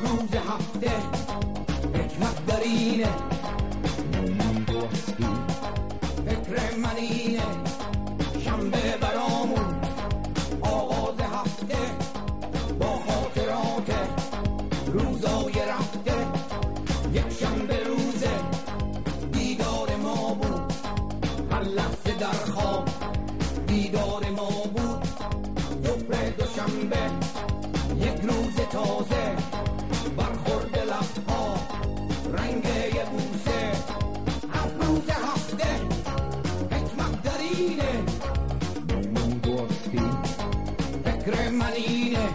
روز هفته حکمت در اینه فکر من اینه شنبه برامون آغاز هفته با خاطرات روزای رفته. یک شنبه روزه دیدار ما بود، هر لحظه در خواب دیدار ما بود. صبح دوشنبه یک روز تازه، برخورد لبها رنگ یه بوسه. هر روز هفته حکمت در اینه فکر من اینه.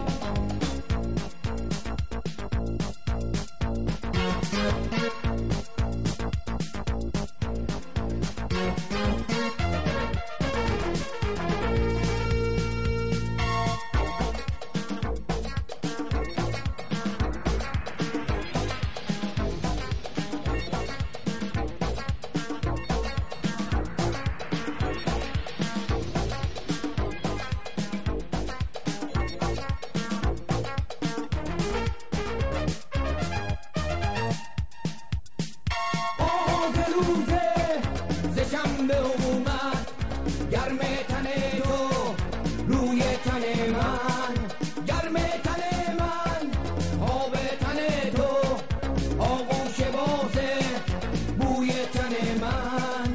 شنبه اومد گرم تن تو روی تن من، گرم تن من آب تن تو آغوش بازه بوی تن من.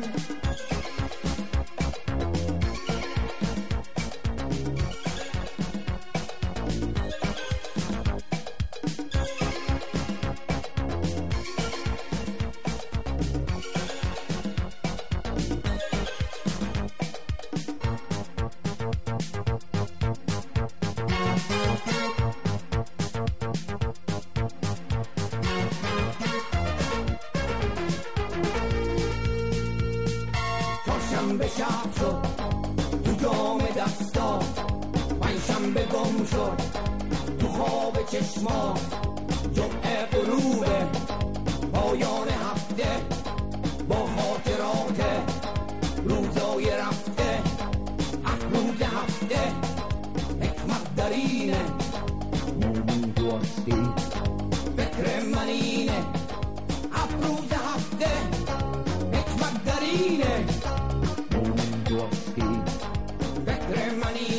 شنبه شب شد تو جام دستا، پنجشنبه گم شد تو خواب چشما. جمعه غروبه پایان هفته با خاطرات روزای رفته. هر روز هفته حکمت در اینه فکر من اینه. هر روز هفته حکمت در اینه فکر من اینه.